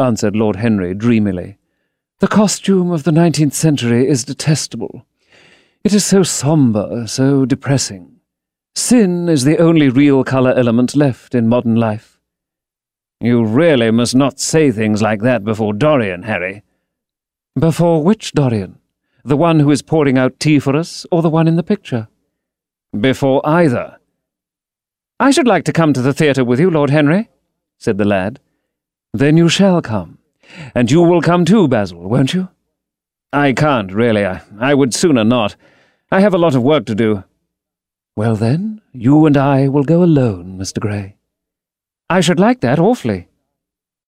answered Lord Henry dreamily. "The costume of the 19th century is detestable. It is so sombre, so depressing. Sin is the only real colour element left in modern life." "You really must not say things like that before Dorian, Harry." "Before which Dorian? The one who is pouring out tea for us, or the one in the picture?" "Before either." "I should like to come to the theatre with you, Lord Henry," said the lad. "Then you shall come. And you will come too, Basil, won't you?" "I can't, really. I would sooner not. I have a lot of work to do." "Well then, you and I will go alone, Mr. Grey." "I should like that awfully."